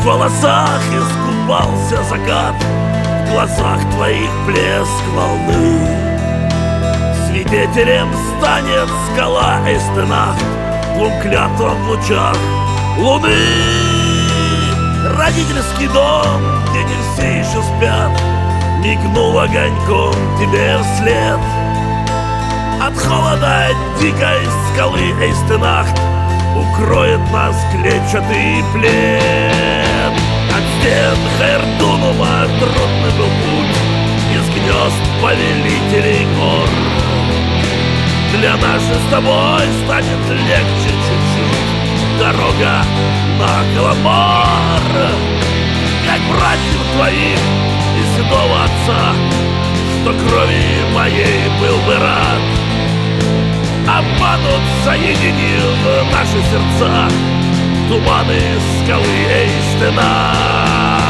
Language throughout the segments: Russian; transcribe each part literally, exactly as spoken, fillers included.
твоих волосах искупался закат, в глазах твоих плеск волны. Свидетелем станет скала Эйстенахт, двум клятвам в лучах луны. Родительский дом, где не все еще спят, мигнул огоньком тебе вслед. От холода дикой скалы Эйстенахт укроет нас клетчатый плед. От стен Хайрдунума трудный был путь из гнезд повелителей гор. Для нас же с тобой станет легче чуть-чуть дорога на Коломор. Как братьев твоих и седого отца, что крови моей был бы рад. Обманут соединил наши сердца туманы скалы Эйстенахт.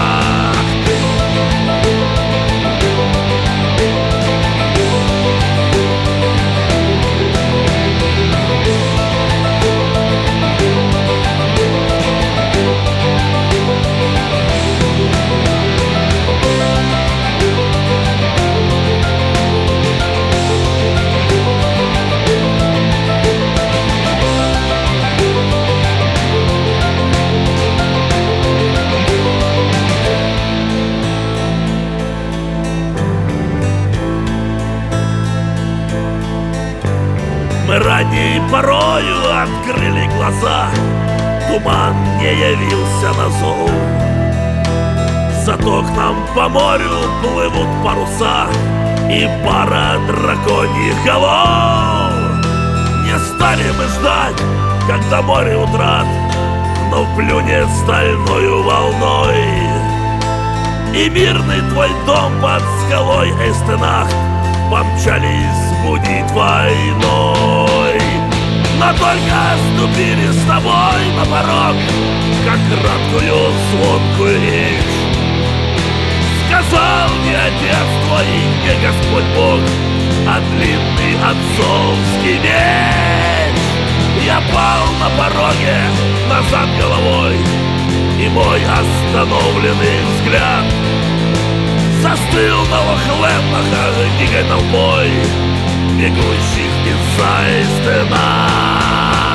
Мы ранней порою открыли глаза, туман не явился на зов. Зато к нам по морю плывут паруса и пара драконьих голов. Не стали мы ждать, когда море утрат вновь плюнет стальною волной. И мирный твой дом под скалой Эйстенахт помчались будить войной. Но только ступили с тобой на порог, как краткую звонкую речь сказал не отец твой, не Господь Бог, а длинный отцовский меч. Я пал на пороге назад головой, и мой остановленный взгляд застыл на Лохленнах дикой толпой бегущих из-за Эйстенахт.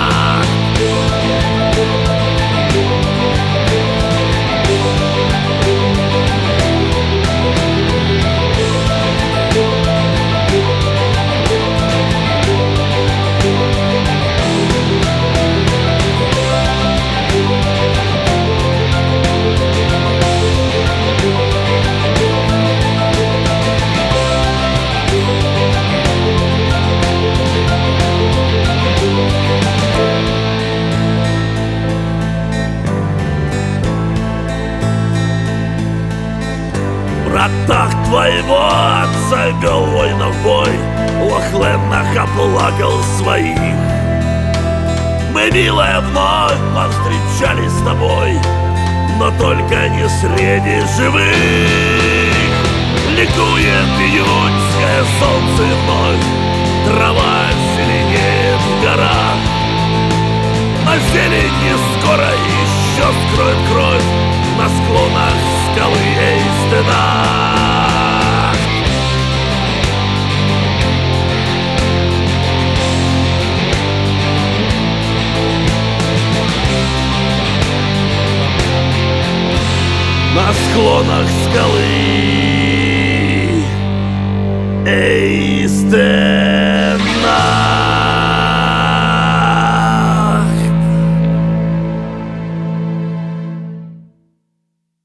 Так твоего отца вел воинов бой, Лохленнах оплакал своих. Мы, милая, вновь повстречались с тобой, но только не среди живых. Ликует июньское солнце вновь, трава зеленеет в горах. Но зелень не скоро еще скроет кровь на склонах скалы Эйстенахт. На склонах скалы Эйстенахт.